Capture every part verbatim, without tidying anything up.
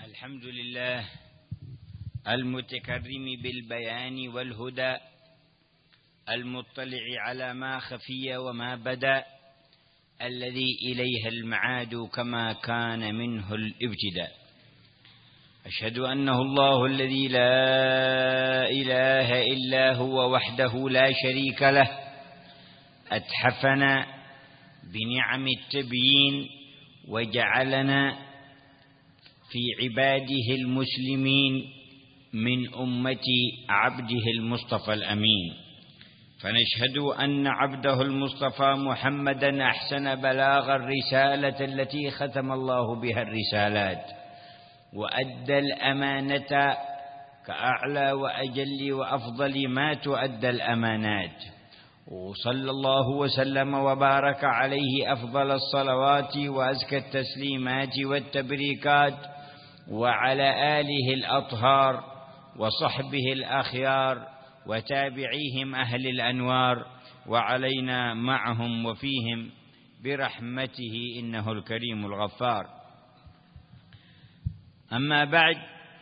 الحمد لله المتكرم بالبيان والهدى المطلع على ما خفي وما بدا الذي إليه المعاد كما كان منه الابتداء. أشهد أنه الله الذي لا إله إلا هو وحده لا شريك له، أتحفنا بنعم التبيين وجعلنا في عباده المسلمين من أمة عبده المصطفى الأمين، فنشهد أن عبده المصطفى محمدا أحسن بلاغ الرسالة التي ختم الله بها الرسالات، وأدى الأمانة كأعلى وأجل وأفضل ما تؤدى الأمانات، وصلى الله وسلم وبارك عليه أفضل الصلوات وأزكى التسليمات والتبريكات، وعلى آله الأطهار وصحبه الأخيار وتابعيهم أهل الأنوار، وعلينا معهم وفيهم برحمته إنه الكريم الغفار. أما بعد،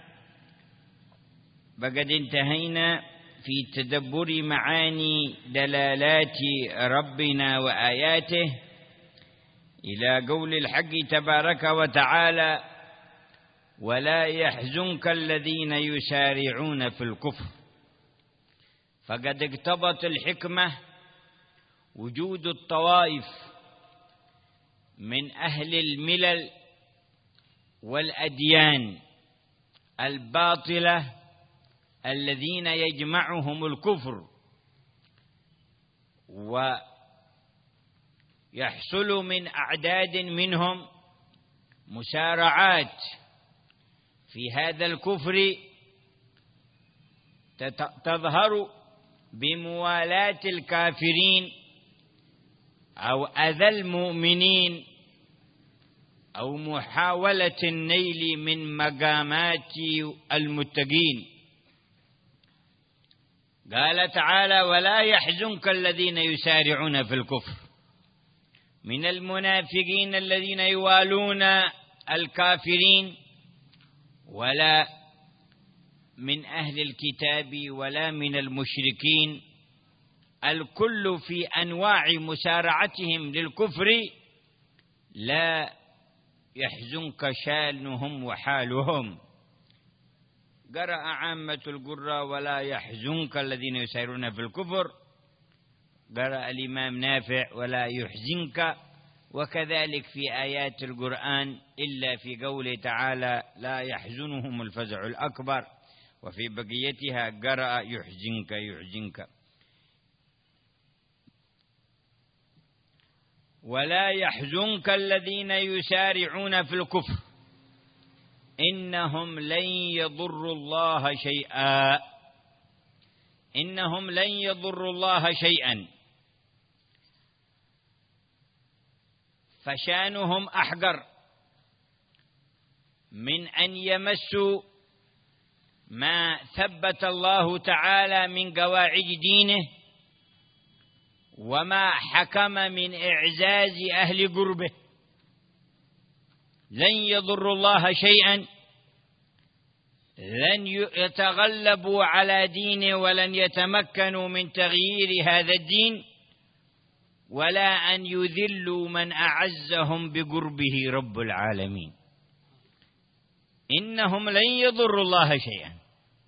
فقد انتهينا في تدبر معاني دلالات ربنا وآياته إلى قول الحق تبارك وتعالى: ولا يحزنك الذين يسارعون في الكفر. فقد اقتضت الحكمة وجود الطوائف من أهل الملل والأديان الباطلة الذين يجمعهم الكفر، ويحصل من أعداد منهم مسارعات في هذا الكفر تظهر بموالاة الكافرين أو أذى المؤمنين أو محاولة النيل من مقامات المتقين. قال تعالى: ولا يحزنك الذين يسارعون في الكفر، من المنافقين الذين يوالون الكافرين، ولا من أهل الكتاب ولا من المشركين، الكل في أنواع مسارعتهم للكفر لا يحزنك شأنهم وحالهم. قرأ عامة القراء: ولا يحزنك الذين يسارعون في الكفر. قرأ الإمام نافع: ولا يحزنك. وكذلك في آيات القرآن إلا في قوله تعالى: لا يحزنهم الفزع الأكبر. وفي بقيتها قرأ: يحزنك يحزنك. ولا يحزنك الذين يسارعون في الكفر إنهم لن يضروا الله شيئا إنهم لن يضروا الله شيئا فشانهم أحقر من أن يمسوا ما ثبت الله تعالى من قواعد دينه وما حكم من إعزاز أهل قربه. لن يضروا الله شيئا، لن يتغلبوا على دينه ولن يتمكنوا من تغيير هذا الدين، ولا أن يذلوا من أعزهم بقربه رب العالمين. إنهم لن يضروا الله شيئا.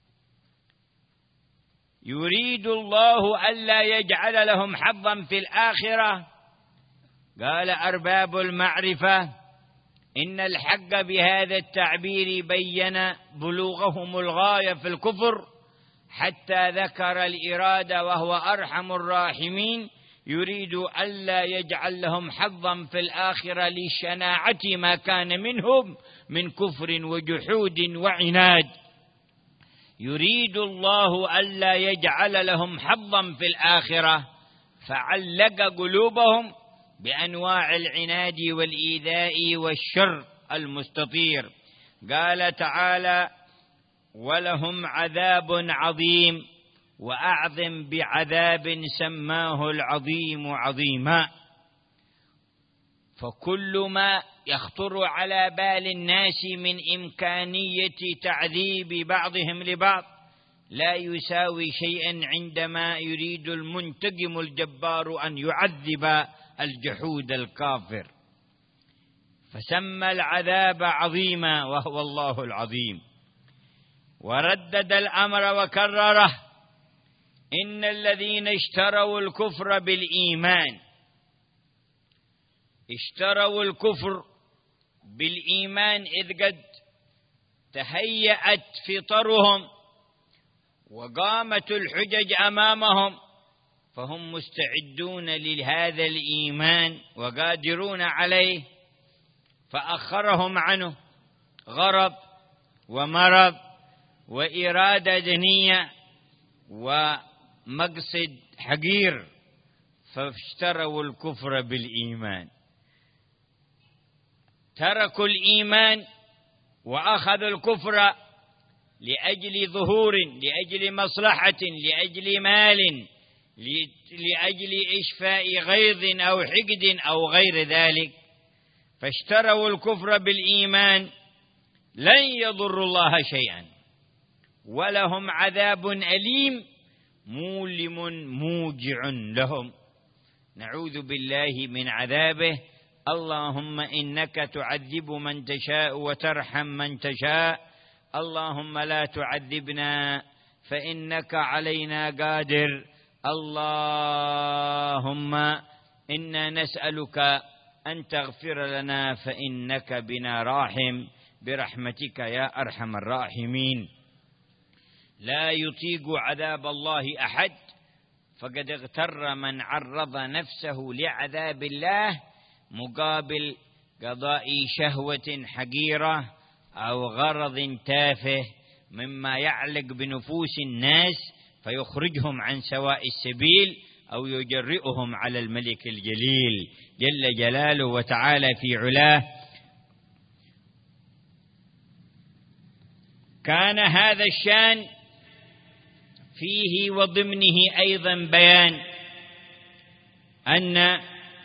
يريد الله ألا يجعل لهم حظا في الآخرة. قال أرباب المعرفة: إن الحق بهذا التعبير بين بلوغهم الغاية في الكفر حتى ذكر الإرادة، وهو أرحم الراحمين. يريد ألا يجعل لهم حظا في الآخرة لشناعة ما كان منهم من كفر وجحود وعناد. يريد الله ألا يجعل لهم حظا في الآخرة، فعلق قلوبهم بأنواع العناد والإيذاء والشر المستطير. قال تعالى: ولهم عذاب عظيم، وأعظم بعذاب سماه العظيم عظيما. فكل ما يخطر على بال الناس من إمكانية تعذيب بعضهم لبعض لا يساوي شيئا عندما يريد المنتقم الجبار أن يعذب الجحود الكافر، فسمى العذاب عظيما وهو الله العظيم، وردد الأمر وكرره: إن الذين اشتروا الكفر بالإيمان اشتروا الكفر بالإيمان إذ قد تهيأت فطرهم وقامت الحجج أمامهم، فهم مستعدون لهذا الإيمان وقادرون عليه، فأخرهم عنه غرض ومرض وإرادة دنية ومقصد حقير، فاشتروا الكفر بالإيمان، تركوا الإيمان وأخذوا الكفر لأجل ظهور، لأجل مصلحة، لأجل مال، لأجل إشفاء غيظ أو حقد أو غير ذلك، فاشتروا الكفر بالإيمان، لن يضروا الله شيئا ولهم عذاب أليم مؤلم موجع لهم. نعوذ بالله من عذابه. اللهم إنك تعذب من تشاء وترحم من تشاء، اللهم لا تعذبنا فإنك علينا قادر. اللهم إنا نسألك أن تغفر لنا فإنك بنا راحم برحمتك يا أرحم الراحمين. لا يطيق عذاب الله أحد، فقد اغتر من عرض نفسه لعذاب الله مقابل قضاء شهوة حقيرة أو غرض تافه مما يعلق بنفوس الناس فيخرجهم عن سواء السبيل أو يجرئهم على الملك الجليل جل جلاله وتعالى في علاه. كان هذا الشان فيه وضمنه أيضا بيان أن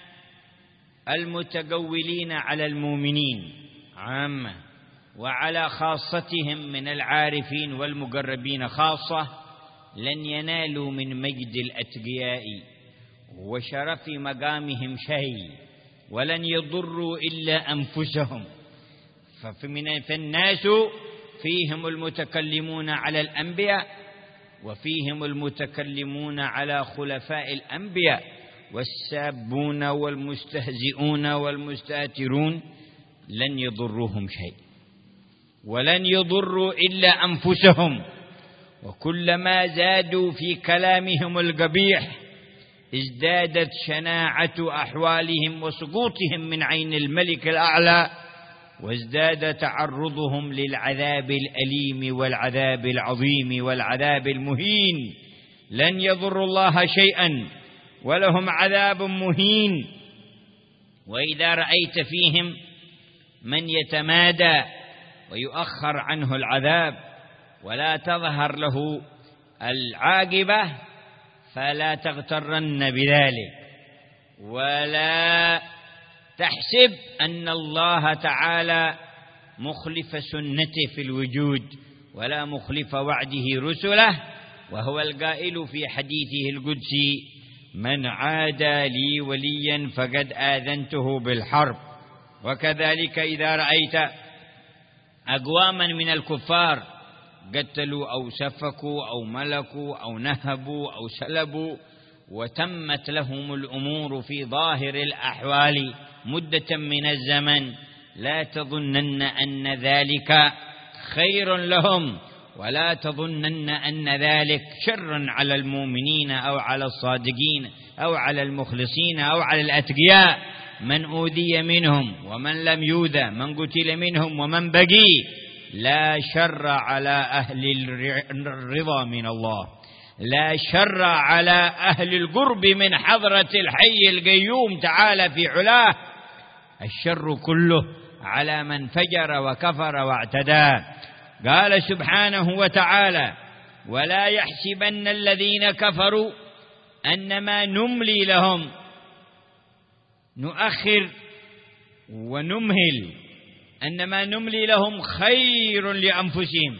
المتقولين على المؤمنين عامة وعلى خاصتهم من العارفين والمقربين خاصة لن ينالوا من مجد الأتقياء وشرف مقامهم شيء، ولن يضروا إلا أنفسهم. فالناس فيهم المتكلمون على الأنبياء، وفيهم المتكلمون على خلفاء الأنبياء، والسابون والمستهزئون والمستاترون لن يضروهم شيء، ولن يضروا إلا أنفسهم. وكلما زادوا في كلامهم القبيح ازدادت شناعة أحوالهم وسقوطهم من عين الملك الأعلى، وازداد تعرضهم للعذاب الأليم والعذاب العظيم والعذاب المهين. لن يضروا الله شيئا ولهم عذاب مهين. وإذا رأيت فيهم من يتمادى ويؤخر عنه العذاب ولا تظهر له العاقبة فلا تغترن بذلك، ولا تحسب أن الله تعالى مخلف سنته في الوجود ولا مخلف وعده رسله، وهو القائل في حديثه القدسي: من عادى لي وليا فقد آذنته بالحرب. وكذلك إذا رأيت أقواما من الكفار قتلوا أو سفكوا أو ملكوا أو نهبوا أو سلبوا وتمت لهم الأمور في ظاهر الأحوال مدة من الزمن، لا تظنن أن ذلك خير لهم، ولا تظنن أن ذلك شر على المؤمنين أو على الصادقين أو على المخلصين أو على الأتقياء. من أوذي منهم ومن لم يؤذى، من قتل منهم ومن بقي، لا شر على أهل الرضا من الله، لا شر على أهل القرب من حضرة الحي القيوم تعالى في علاه. الشر كله على من فجر وكفر واعتدى. قال سبحانه وتعالى: ولا يحسبن الذين كفروا أنما نملي لهم نؤخر ونمهل أنما نملي لهم خير لأنفسهم،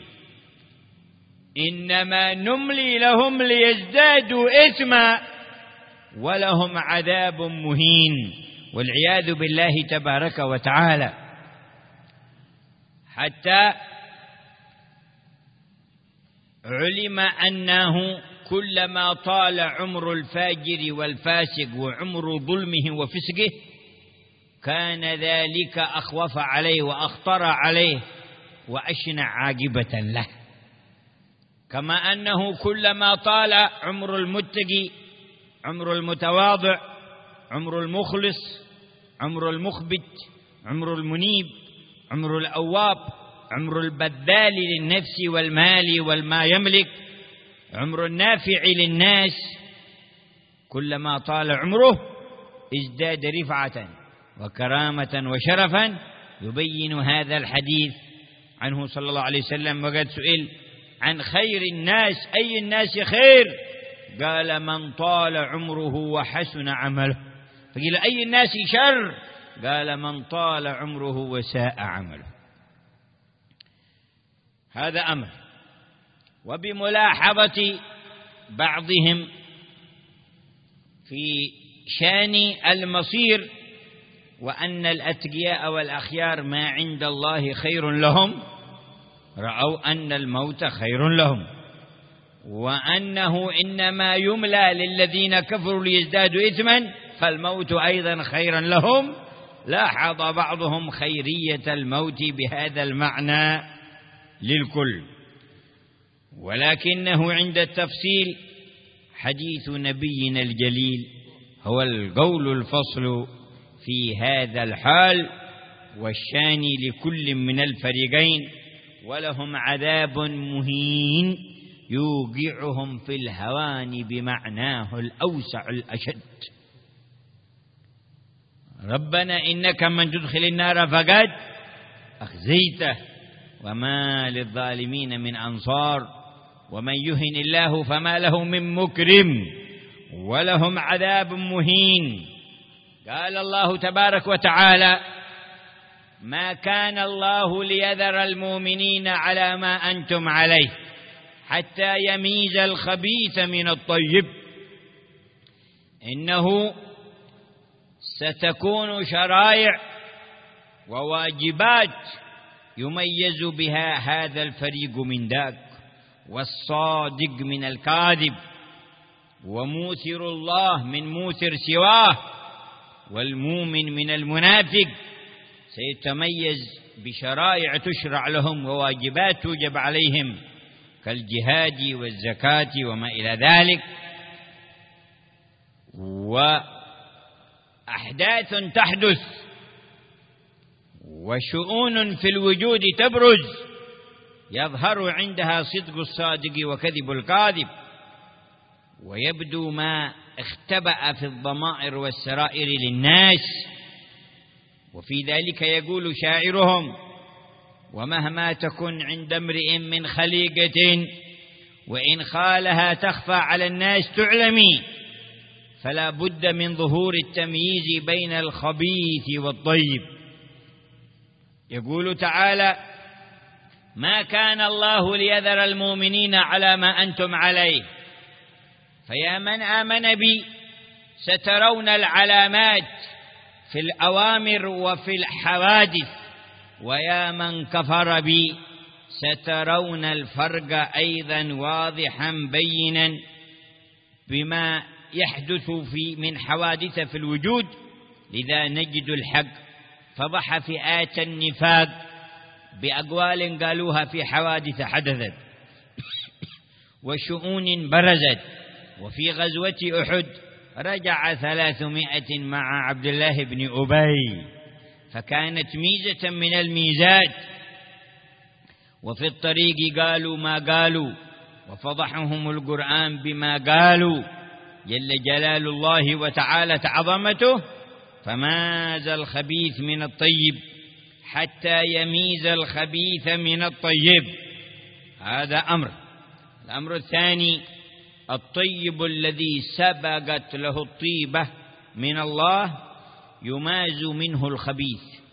إنما نملي لهم ليزدادوا إثما ولهم عذاب مهين والعياذ بالله تبارك وتعالى. حتى علم أنه كلما طال عمر الفاجر والفاسق وعمر ظلمه وفسقه كان ذلك أخوف عليه وأخطر عليه وأشنع عاقبة له، كما أنه كلما طال عمر المتقي، عمر المتواضع، عمر المخلص، عمر المخبت، عمر المنيب، عمر الأواب، عمر البذال للنفس والمال والما يملك، عمر النافع للناس، كلما طال عمره ازداد رفعة وكرامة وشرفا. يبين هذا الحديث عنه صلى الله عليه وسلم، وقد سئل عن خير الناس أي الناس خير؟ قال من طال عمره وحسن عمله. فقيل أي الناس شر؟ قال من طال عمره وساء عمله. هذا أمر. وبملاحظة بعضهم في شان المصير وأن الأتقياء والأخيار ما عند الله خير لهم، رأوا أن الموت خير لهم، وأنه إنما يملى للذين كفروا ليزدادوا إثما فالموت أيضا خيرا لهم. لاحظ بعضهم خيرية الموت بهذا المعنى للكل، ولكنه عند التفصيل حديث نبينا الجليل هو القول الفصل في هذا الحال والشان لكل من الفريقين، ولهم عذاب مهين يوقعهم في الهوان بمعناه الأوسع الأشد. ربنا إنك من تدخل النار فقد أخزيته وما للظالمين من أنصار ومن يهن الله فما له من مكرم ولهم عذاب مهين. قال الله تبارك وتعالى: ما كان الله ليذر المؤمنين على ما أنتم عليه حتى يميز الخبيث من الطيب، إنه ستكون شرائع وواجبات يميز بها هذا الفريق من ذاك، والصادق من الكاذب، وموثر الله من موثر سواه، والمؤمن من المنافق. سيتميز بشرائع تشرع لهم وواجبات توجب عليهم كالجهاد والزكاة وما إلى ذلك، وأحداث تحدث وشؤون في الوجود تبرز يظهر عندها صدق الصادق وكذب الكاذب، ويبدو ما اختبأ في الضمائر والسرائر للناس. وفي ذلك يقول شاعرهم: ومهما تكن عند امرئ من خليقة وإن خالها تخفى على الناس تعلمي، فلا بد من ظهور التمييز بين الخبيث والطيب. يقول تعالى: ما كان الله ليذر المؤمنين على ما أنتم عليه، فيا من آمن بي سترون العلامات في الأوامر وفي الحوادث، ويا من كفر بي سترون الفرق أيضا واضحا بينا بما يحدث في من حوادث في الوجود. لذا نجد الحق فضح فئات النفاق بأقوال قالوها في حوادث حدثت وشؤون برزت. وفي غزوة أحد رجع ثلاثمائة مع عبد الله بن أبي، فكانت ميزة من الميزات. وفي الطريق قالوا ما قالوا وفضحهم القرآن بما قالوا، جل جلال الله وتعالى عظمته، فماز الخبيث من الطيب حتى يميز الخبيث من الطيب. هذا أمر. الأمر الثاني: الطيب الذي سبقت له الطيبة من الله يماز منه الخبيث،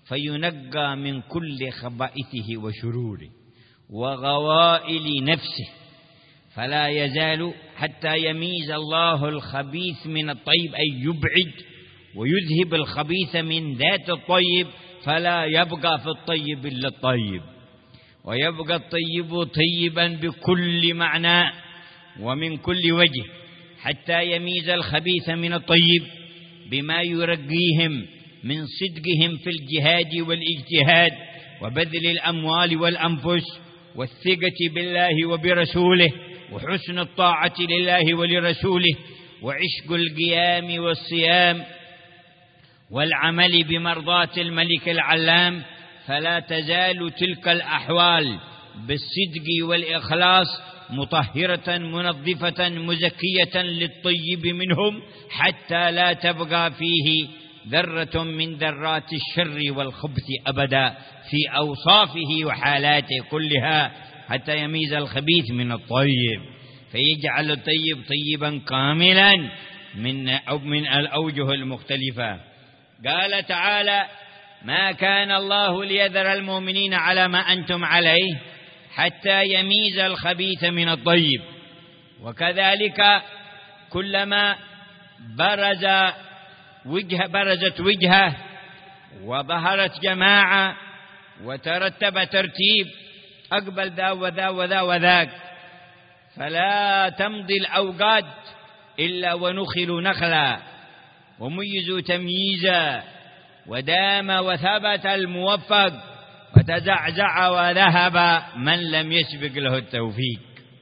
فينقى من كل خبائثه وشروره وغوائل نفسه، فلا يزال حتى يميز الله الخبيث من الطيب، أي يبعد ويذهب الخبيث من ذات الطيب، فلا يبقى في الطيب إلا الطيب، ويبقى الطيب طيبا بكل معنى ومن كل وجه، حتى يميز الخبيث من الطيب بما يرقيهم من صدقهم في الجهاد والاجتهاد وبذل الأموال والأنفس والثقة بالله وبرسوله وحسن الطاعة لله ولرسوله وعشق القيام والصيام والعمل بمرضاة الملك العلام. فلا تزال تلك الأحوال بالصدق والإخلاص مطهرة منظفة مزكية للطيب منهم، حتى لا تبقى فيه ذرة من ذرات الشر والخبث أبدا في أوصافه وحالاته كلها، حتى يميز الخبيث من الطيب، فيجعل الطيب طيبا كاملا من أو من الأوجه المختلفة. قال تعالى: ما كان الله ليذر المؤمنين على ما أنتم عليه حتى يميز الخبيث من الطيب. وكذلك كلما برز وجه برزت وجهه وظهرت جماعة وترتب ترتيب أقبل ذا وذا وذا وذاك، فلا تمضي الأوقات إلا ونخلوا نخلا وميزوا تمييزا، ودام وثبت الموفق وتزعزع وذهب من لم يسبق له التوفيق.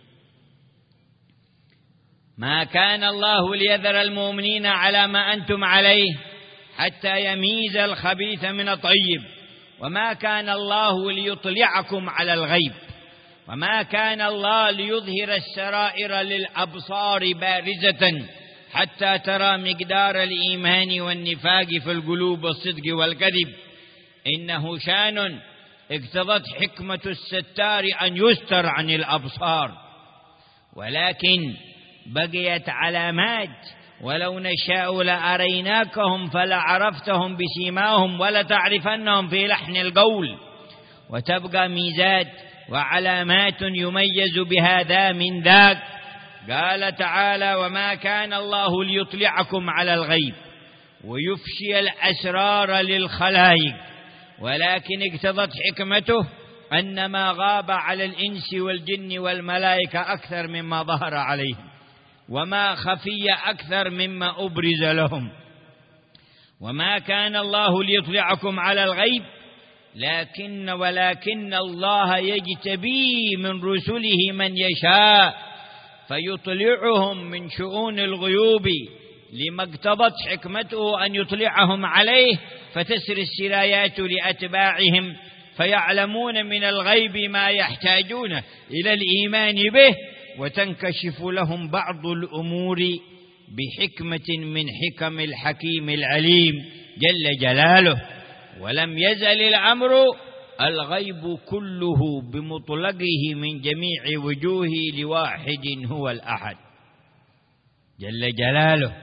ما كان الله ليذر المؤمنين على ما أنتم عليه حتى يميز الخبيث من الطيب، وما كان الله ليطلعكم على الغيب، وما كان الله ليظهر السرائر للأبصار بارزة حتى ترى مقدار الإيمان والنفاق في القلوب والصدق والكذب. إنه شان اقتضت حكمة الستار أن يستر عن الأبصار، ولكن بقيت علامات ولو نشاء لأريناكهم فلعرفتهم بسيماهم ولتعرفنهم في لحن القول. وتبقى ميزات وعلامات يميز بهذا من ذاك. قال تعالى: وما كان الله ليطلعكم على الغيب ويفشي الأسرار للخلائق، ولكن اقتضت حكمته أن ما غاب على الإنس والجن والملائكة أكثر مما ظهر عليهم، وما خفي أكثر مما أبرز لهم. وما كان الله ليطلعكم على الغيب لكن ولكن الله يجتبي من رسله من يشاء فيطلعهم من شؤون الغيوب لما اقتضت حكمته أن يطلعهم عليه، فتسري السرايات لأتباعهم فيعلمون من الغيب ما يحتاجون إلى الإيمان به، وتنكشف لهم بعض الأمور بحكمة من حكم الحكيم العليم جل جلاله. ولم يزل الأمر الغيب كله بمطلقه من جميع وجوه لواحد هو الأحد جل جلاله.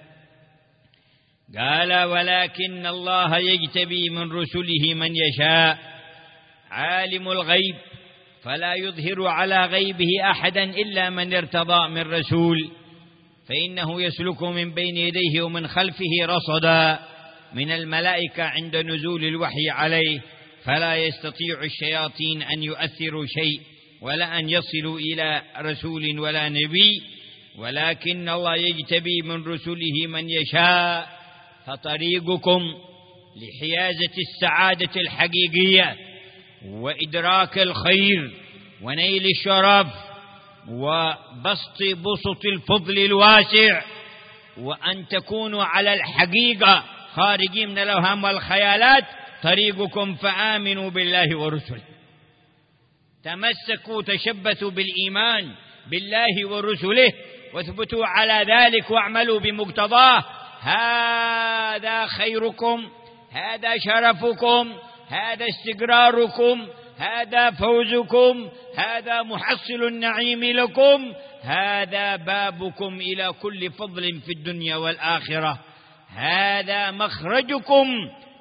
قال: ولكن الله يجتبي من رسله من يشاء. عالم الغيب فلا يظهر على غيبه أحدا إلا من ارتضى من رسول، فإنه يسلك من بين يديه ومن خلفه رصدا من الملائكة عند نزول الوحي عليه، فلا يستطيع الشياطين أن يؤثروا شيء ولا أن يصلوا إلى رسول ولا نبي، ولكن الله يجتبي من رسله من يشاء. فطريقكم لحيازة السعادة الحقيقية وإدراك الخير ونيل الشرف وبسط بسط الفضل الواسع، وأن تكونوا على الحقيقة خارجين من الأوهام والخيالات، طريقكم فآمنوا بالله ورسله، تمسكوا تشبثوا بالإيمان بالله ورسله واثبتوا على ذلك واعملوا بمقتضاه. هذا خيركم، هذا شرفكم، هذا استقراركم، هذا فوزكم، هذا محصل النعيم لكم، هذا بابكم إلى كل فضل في الدنيا والآخرة، هذا مخرجكم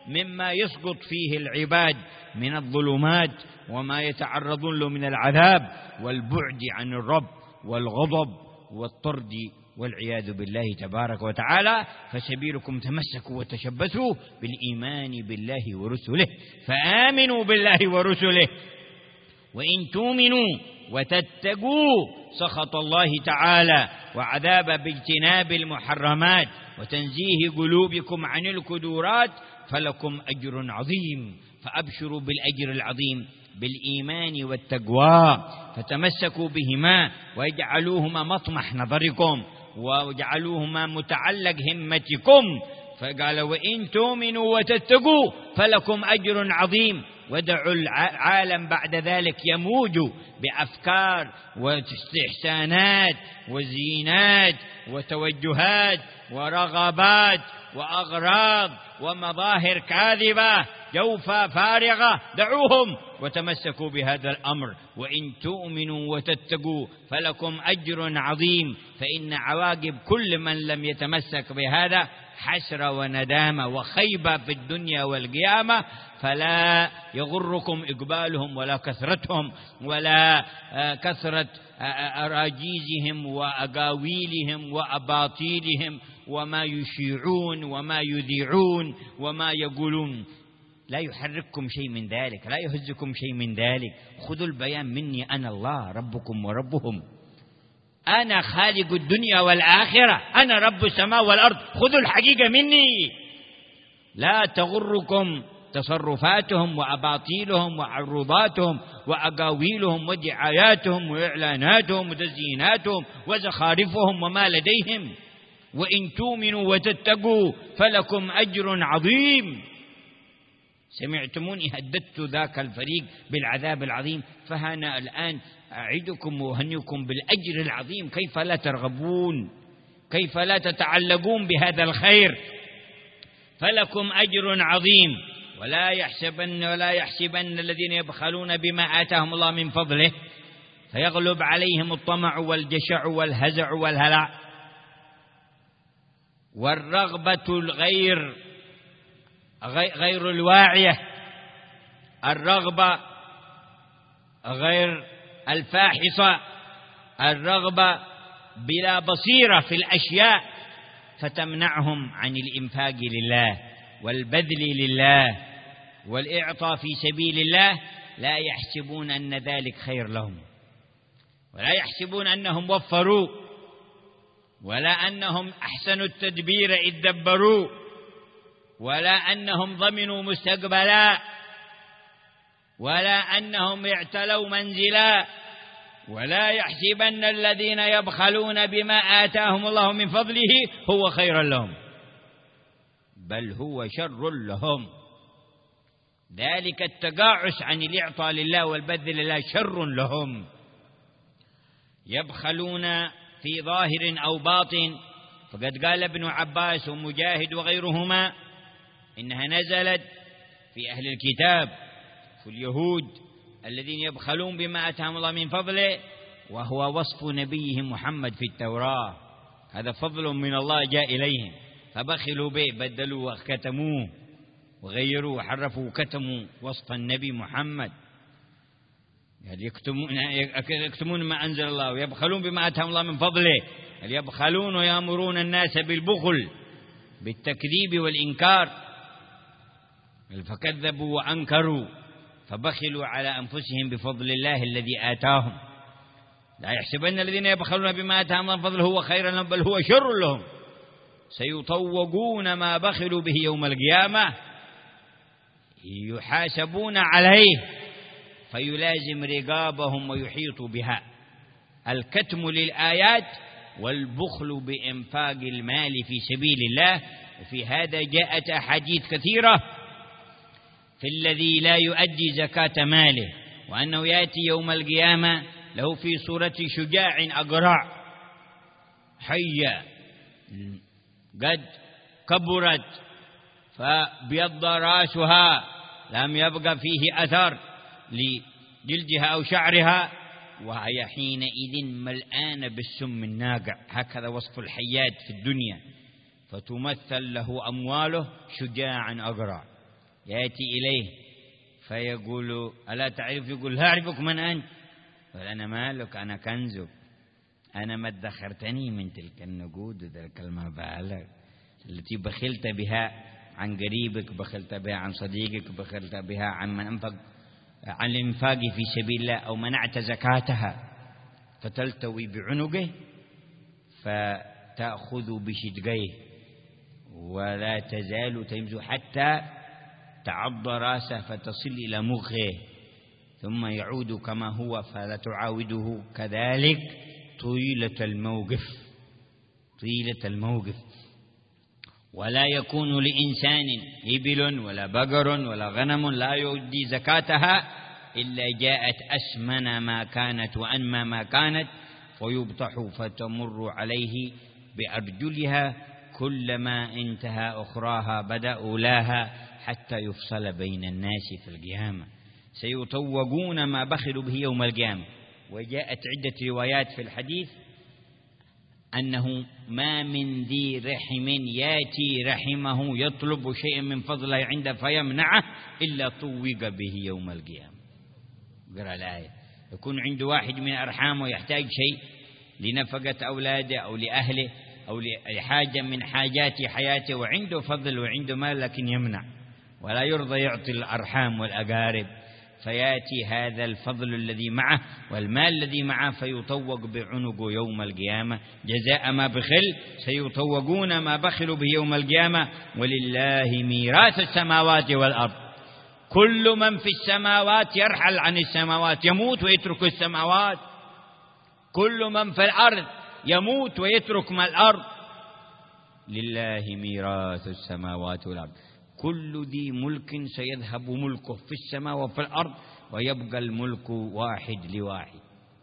مما يسقط فيه العباد من الظلمات وما يتعرضون له من العذاب والبعد عن الرب والغضب والطرد والعياذ بالله تبارك وتعالى. فسبيلكم تمسكوا وتشبثوا بالإيمان بالله ورسله، فآمنوا بالله ورسله، وإن تؤمنوا وتتقوا سخط الله تعالى وعذاب باجتناب المحرمات وتنزيه قلوبكم عن الكدورات فلكم أجر عظيم. فأبشروا بالأجر العظيم بالإيمان والتقوى، فتمسكوا بهما واجعلوهما مطمح نظركم واجعلوهما متعلق همتكم. فقال وإن تؤمنوا وتتقوا فلكم أجر عظيم. ودعوا العالم بعد ذلك يموج بأفكار واستحسانات وزينات وتوجهات ورغبات وأغراض ومظاهر كاذبة جوفة فارغة، دعوهم وتمسكوا بهذا الأمر. وإن تؤمنوا وتتقوا فلكم أجر عظيم. فإن عواقب كل من لم يتمسك بهذا حسرة وندامة وخيبة في الدنيا والقيامة. فلا يغركم إقبالهم ولا كثرتهم ولا كثرة أراجيزهم وأقاويلهم وأباطيلهم وما يشيعون وما يذيعون وما يقولون. لا يحرككم شيء من ذلك، لا يهزكم شيء من ذلك. خذوا البيان مني، أنا الله ربكم وربهم، أنا خالق الدنيا والآخرة، أنا رب السماء والأرض، خذوا الحقيقة مني. لا تغركم تصرفاتهم وأباطيلهم وعروضاتهم وأقاويلهم ودعاياتهم وإعلاناتهم وتزييناتهم وزخارفهم وما لديهم. وإن تؤمنوا وتتقوا فلكم أجر عظيم. سمعتموني هددت ذاك الفريق بالعذاب العظيم، فأنا الآن أعدكم وأهنئكم بالأجر العظيم. كيف لا ترغبون؟ كيف لا تتعلقون بهذا الخير؟ فلكم أجر عظيم. ولا يحسبن ولا يحسبن الذين يبخلون بما آتاهم الله من فضله فيغلب عليهم الطمع والجشع والهزع والهلع والرغبة الغير غير الواعية، الرغبة غير الفاحصة، الرغبة بلا بصيرة في الأشياء، فتمنعهم عن الإنفاق لله والبذل لله والإعطاء في سبيل الله. لا يحسبون أن ذلك خير لهم، ولا يحسبون أنهم وفروا، ولا أنهم أحسنوا التدبير إذ دبروا، ولا أنهم ضمنوا مستقبلا، ولا أنهم اعتلوا منزلا. ولا يحسبن الذين يبخلون بما آتاهم الله من فضله هو خيرا لهم، بل هو شر لهم. ذلك التقاعس عن الإعطاء لله والبذل لله شر لهم. يبخلون في ظاهر أو باطن. فقد قال ابن عباس ومجاهد وغيرهما إنها نزلت في أهل الكتاب في اليهود الذين يبخلون بما آتاهم الله من فضله، وهو وصف نبيه محمد في التوراة. هذا فضل من الله جاء إليهم فبخلوا به، بدلوا وكتموه وغيروا وحرفوا وكتموا وصف النبي محمد. يعني يكتمون, يكتمون ما أنزل الله ويبخلون بما آتاهم الله من فضله. يبخلون ويأمرون الناس بالبخل بالتكذيب والإنكار، فكذبوا وأنكروا فبخلوا على أنفسهم بفضل الله الذي آتاهم. لا يحسبن الذين يبخلون بما آتاهم الله من فضله هو خيرا لهم، بل هو شر لهم. سيطوقون ما بخلوا به يوم القيامة، يحاسبون عليه فيلازم رقابهم ويحيط بها. الكتم للآيات والبخل بإنفاق المال في سبيل الله. وفي هذا جاءت أحاديث كثيرة في الذي لا يؤدي زكاة ماله، وأنه يأتي يوم القيامة له في صورة شجاع أقرع حية قد كبرت فبيض رأسها لم يبقى فيه أثر لجلدها أو شعرها، وهي حينئذ ملآنة بالسم الناقع. هكذا وصف الحيات في الدنيا. فتمثل له أمواله شجاعا أقرع يأتي إليه فيقول ألا تعرف؟ يقول لا أعرفك، من أنت؟ قال أنا مالك، أنا كنزك، أنا ما ادخرتني من تلك النقود وتلك المبالغ التي بخلت بها عن قريبك، بخلت بها عن صديقك، بخلت بها عن من أنفق عن الإنفاق في سبيل الله، أو منعت زكاتها، فتلتوي بعنقه فتأخذ بشدقيه ولا تزال تمز حتى تعض راسه فتصل إلى مخه، ثم يعود كما هو فلا تعاوده كذلك طيلة الموقف طيلة الموقف. ولا يكون لإنسان إبل ولا بقر ولا غنم لا يؤدي زكاتها إلا جاءت أسمن ما كانت وأنمى ما كانت فيبطح فتمر عليه بأرجلها، كلما انتهى أخراها بدأ أولاها حتى يفصل بين الناس في القيامة. سيطوقون ما بخلوا به يوم القيامة. وجاءت عدة روايات في الحديث أنه ما من ذي رحم ياتي رحمه يطلب شيئا من فضله عنده فيمنعه إلا طوق به يوم القيامة. قرأ الآية. يكون عنده واحد من أرحامه يحتاج شيء لنفقة أولاده أو لأهله أو لحاجة من حاجات حياته، وعنده فضل وعنده مال لكن يمنع ولا يرضى يعطي الأرحام والأقارب، فيأتي هذا الفضل الذي معه والمال الذي معه فيطوق بعنقه يوم القيامة جزاء ما بخل. سيطوقون ما بخلوا به يوم القيامة. ولله ميراث السماوات والأرض. كل من في السماوات يرحل عن السماوات، يموت ويترك السماوات. كل من في الأرض يموت ويترك ما الأرض. لله ميراث السماوات والأرض. كل ذي ملك سيذهب ملكه في السماء وفي الأرض، ويبقى الملك واحد لواحد.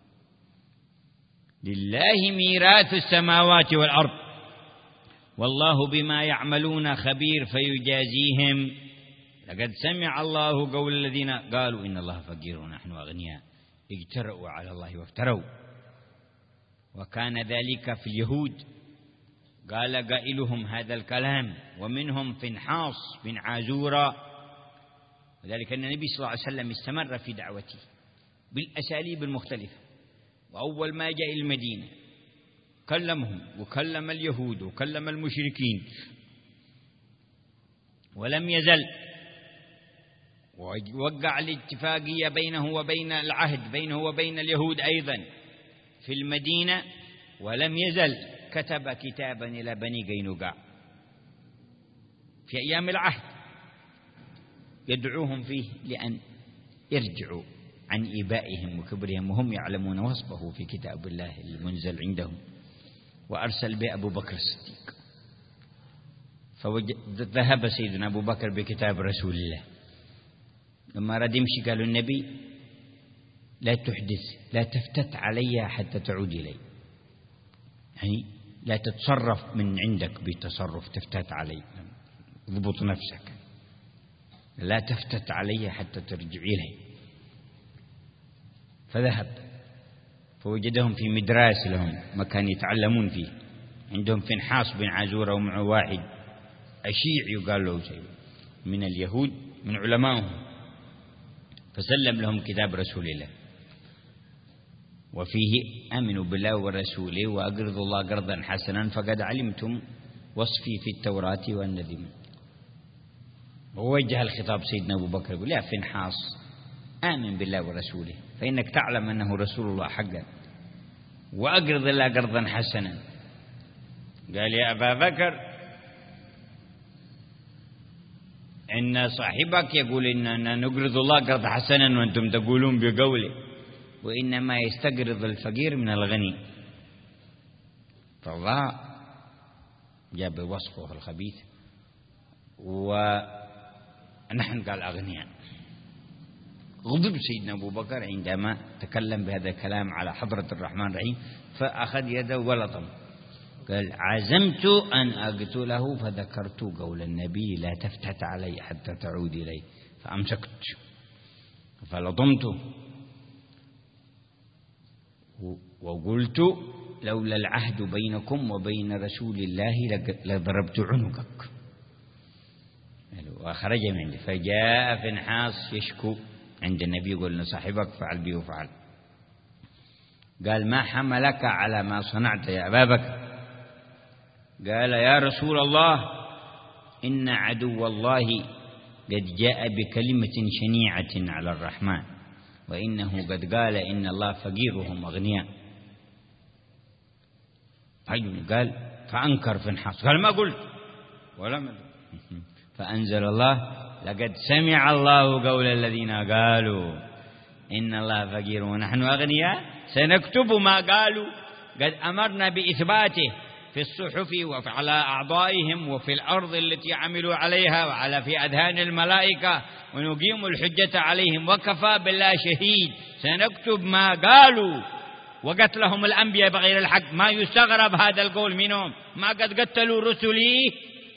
لله ميراث السماوات والأرض والله بما يعملون خبير فيجازيهم. لقد سمع الله قول الذين قالوا إن الله فقير ونحن أغنياء اجترؤوا على الله وافتروا. وكان ذلك في اليهود، قال قائلهم هذا الكلام، ومنهم فنحاص بن عازورة. وذلك أن النبي صلى الله عليه وسلم استمر في دعوته بالأساليب المختلفة، وأول ما جاء المدينة كلمهم وكلم اليهود وكلم المشركين، ولم يزل ووقع الاتفاقية بينه وبين العهد بينه وبين اليهود أيضا في المدينة، ولم يزل كتب كتابا إلى بني قينقاع في أيام العهد يدعوهم فيه لأن يرجعوا عن إبائهم وكبرهم، وهم يعلمون وصفه في كتاب الله المنزل عندهم. وأرسل به أبو بكر الصديق، فذهب سيدنا أبو بكر بكتاب رسول الله. لما رد يمشي قالوا النبي لا تحدث، لا تفتت علي حتى تعود إلي، يعني لا تتصرف من عندك بتصرف تفتت علي، ضبط نفسك، لا تفتت علي حتى ترجع إلي. فذهب فوجدهم في مدراس لهم مكان يتعلمون فيه، عندهم فنحاص بن عازورة ومعه واحد أشيع يقال له شيء من اليهود من علمائهم، فسلم لهم كتاب رسول الله وفيه آمنوا بالله ورسوله وأقرضوا الله قرضا حسنا فقد علمتم وصفي في التوراة والنذر. ووجه الخطاب سيدنا أبو بكر يقول يا فنحاص آمن بالله ورسوله فإنك تعلم أنه رسول الله حقا، وأقرض الله قرضا حسنا. قال يا أبا بكر إن صاحبك يقول إننا نقرض الله قرضا حسنا وأنتم تقولون بقوله، وإنما يستقرض الفقير من الغني. فالله جاب وصفه الخبيث ونحن قال أغنياء. غضب سيدنا أبو بكر عندما تكلم بهذا الكلام على حضرة الرحمن الرحيم، فأخذ يده ولطم، قال عزمت أن أقتله فذكرت قول النبي لا تفتت علي حتى تعود إلي، فأمسكت فلطمته وقلت لولا العهد بينكم وبين رسول الله لضربت عنقك. وخرج منه، فجاء فنحاس يشكو عند النبي يقول صاحبك فعل بي وفعل. قال ما حملك على ما صنعت يا أبا بكر؟ قال يا رسول الله إن عدو الله قد جاء بكلمة شنيعة على الرحمن، وإنه قد قال إن الله فقيرهم أغنياء. قال فأنكر فنحاس، قال ما قلت ولا ما فأنزل الله لقد سمع الله قول الذين قالوا إن الله فقير ونحن أغنياء سنكتب ما قالوا، قد أمرنا بإثباته في الصحف وعلى أعضائهم وفي الأرض التي عملوا عليها وعلى في أذهان الملائكة، ونقيم الحجة عليهم وكفى بالله شهيد. سنكتب ما قالوا وقتلهم الأنبياء بغير الحق. ما يستغرب هذا القول منهم، ما قد قتلوا رسلي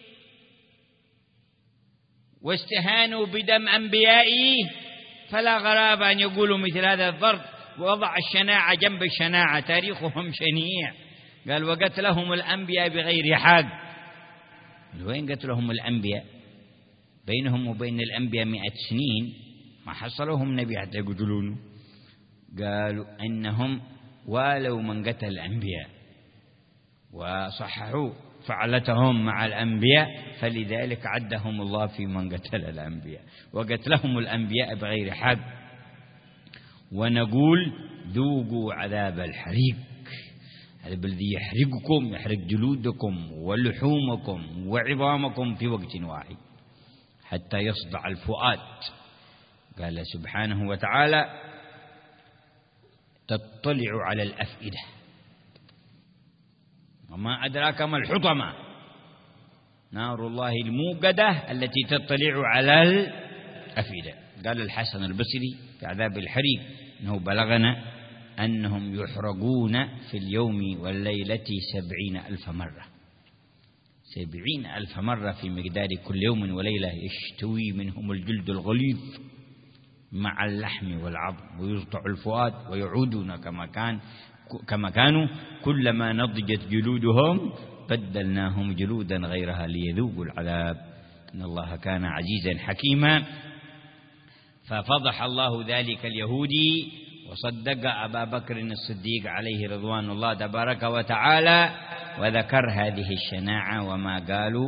واستهانوا بدم أنبيائي، فلا غراب أن يقولوا مثل هذا الضرب. ووضع الشناعة جنب الشناعة، تاريخهم شنيع. قال وقتلهم الأنبياء بغير حق. وين قتلهم الأنبياء؟ بينهم وبين الأنبياء مئة سنين، ما حصلهم نبي حتى يقتلونه. قالوا إنهم والوا من قتل الأنبياء وصححوا فعلتهم مع الأنبياء، فلذلك عدهم الله في من قتل الأنبياء وقتلهم الأنبياء بغير حق. ونقول ذوقوا عذاب الحريق، هذا الذي يحرقكم، يحرق جلودكم ولحومكم وعظامكم في وقت واحد حتى يصدع الفؤاد. قال سبحانه وتعالى تطلع على الأفئدة وما أدراك ما الحطمة، نار الله الموقدة التي تطلع على الأفئدة. قال الحسن البصري في عذاب الحريق أنه بلغنا أنهم يحرقون في اليوم والليلة سبعين ألف مرة، سبعين ألف مرة في مقدار كل يوم وليلة، يشتوي منهم الجلد الغليظ مع اللحم والعظم ويصدع الفؤاد، ويعودون كما كان كما كانوا كلما نضجت جلودهم بدلناهم جلودا غيرها ليذوقوا العذاب إن الله كان عزيزا حكيما. ففضح الله ذلك اليهودي وصدق أبا بكر الصديق عليه رضوان الله تبارك وتعالى، وذكر هذه الشناعة وما قالوا.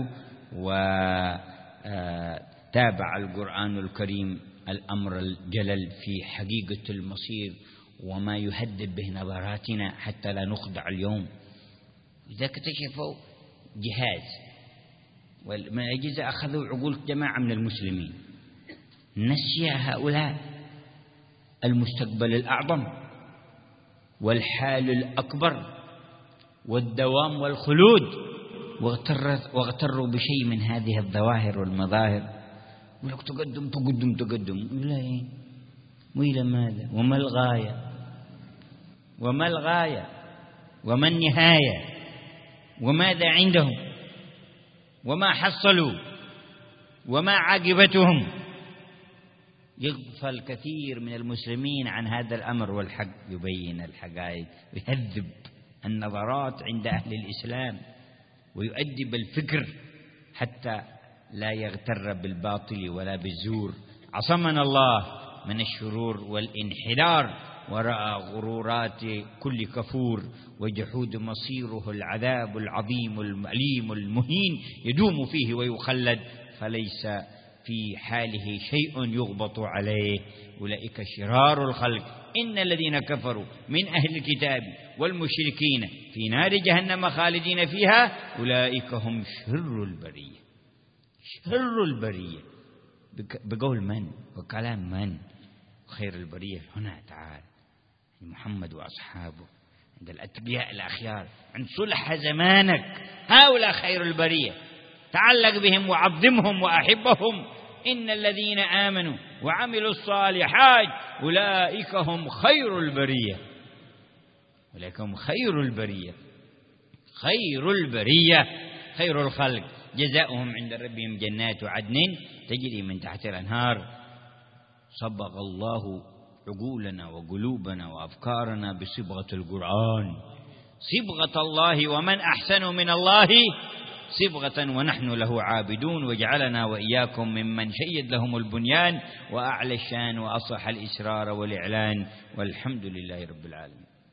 وتابع القرآن الكريم الأمر الجلل في حقيقة المصير وما يهدد به نظراتنا حتى لا نخدع اليوم. إذا اكتشفوا جهاز ومن الأجهزة أخذوا عقول جماعة من المسلمين، نسي هؤلاء المستقبل الأعظم والحال الأكبر والدوام والخلود، واغتروا بشيء من هذه الظواهر والمظاهر. ولك تقدم تقدم تقدم، لا وإلى ماذا؟ وما الغاية؟ وما الغاية؟ وما النهاية؟ وماذا عندهم؟ وما حصلوا؟ وما عاقبتهم؟ يغفل كثير من المسلمين عن هذا الأمر، والحق يبين الحقائق ويهذب النظرات عند أهل الإسلام ويؤدب الفكر حتى لا يغتر بالباطل ولا بالزور. عصمنا الله من الشرور والانحدار وراء غرورات كل كفور، وجحود مصيره العذاب العظيم الأليم المهين يدوم فيه ويخلد، فليس في حاله شيء يغبط عليه. أولئك شرار الخلق إن الذين كفروا من أهل الكتاب والمشركين في نار جهنم خالدين فيها أولئك هم شر البرية. شر البرية بقول من وكلام من؟ خير البرية هنا تعالى محمد وأصحابه، عند الأتقياء الأخيار، عند صلح زمانك، هؤلاء خير البرية. تعلق بهم وعظمهم وأحبهم. إن الذين آمنوا وعملوا الصالحات أولئك هم خير البرية، أولئك هم خير البرية، خير البرية، خير الخلق. جزاؤهم عند ربهم جنات عدن تجري من تحت الأنهار. صبغ الله عقولنا وقلوبنا وأفكارنا بصبغة القرآن، صبغة الله. ومن أحسن من الله صبغة ونحن له عابدون، واجعلنا وإياكم ممن شيد لهم البنيان وأعلى الشان وأصح الإسرار والإعلان، والحمد لله رب العالمين.